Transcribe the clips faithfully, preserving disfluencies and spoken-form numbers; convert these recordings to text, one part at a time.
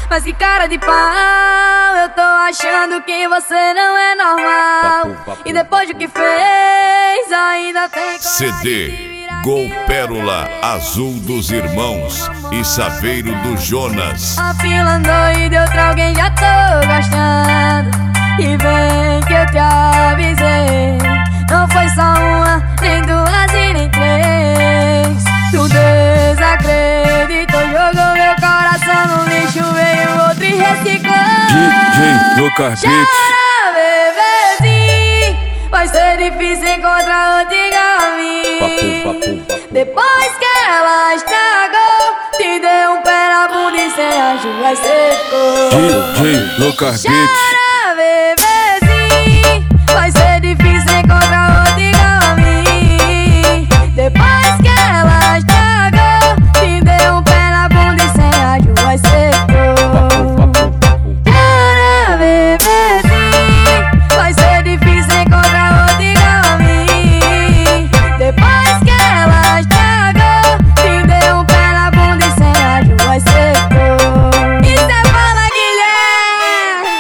Mas que cara de pau, eu tô achando que você não é normal. Papo, papo, E depois do que fez, ainda tem C D Gol Pérola Azul dos Irmãos e Saveiro do Jonas. A fila andou e deu pra alguém, já tô gostando. E vem que eu te avisei, não foi só uma, nem duas e nem três. Tu desacreditou, jogou meu coração no lixo, veio outro e reciclou. D J Lucas Beat. Chora, bebezinho, vai ser difícil encontrar outro igual a mim. Papo, papo, papo. Depois que ela estragou, te deu um pé na bunda e sem ajuda secou. D J Lucas Beat. Chora, bebezinho, vai ser difícil encontrar outro igual a mim. Depois que ela estragou, te deu um pé na bunda e sem ajuda secou. Chora, bebezinho, vai ser difícil encontrar outro igual a mim. Depois que ela estragou, te deu um pé na bunda e sem ajuda secou. Isso é fala, Guilherme.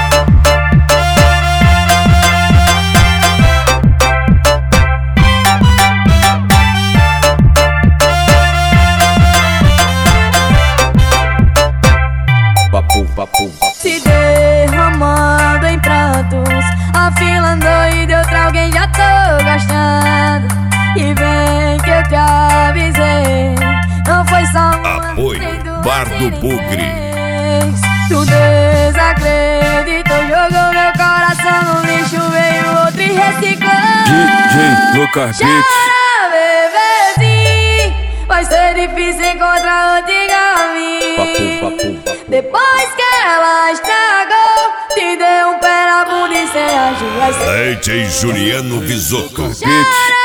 Papo, papo, papo. Se derramando em prantos, a fila andou e deu pra alguém, já tô gastando. E vem que eu te avisei, não foi só uma, Apoio nem duas Bar do e nem Bugre. três. Tu desacreditou, jogou meu coração no lixo, veio outro e reciclou. D J Lucas Beat. Chora, bebezinho, vai ser difícil encontrar outro igual a mim. Papo, papo, papo. Depois que ela estragou, te deu um pé na bunda e sem ajuda. D J Juliano Visoto. Beat.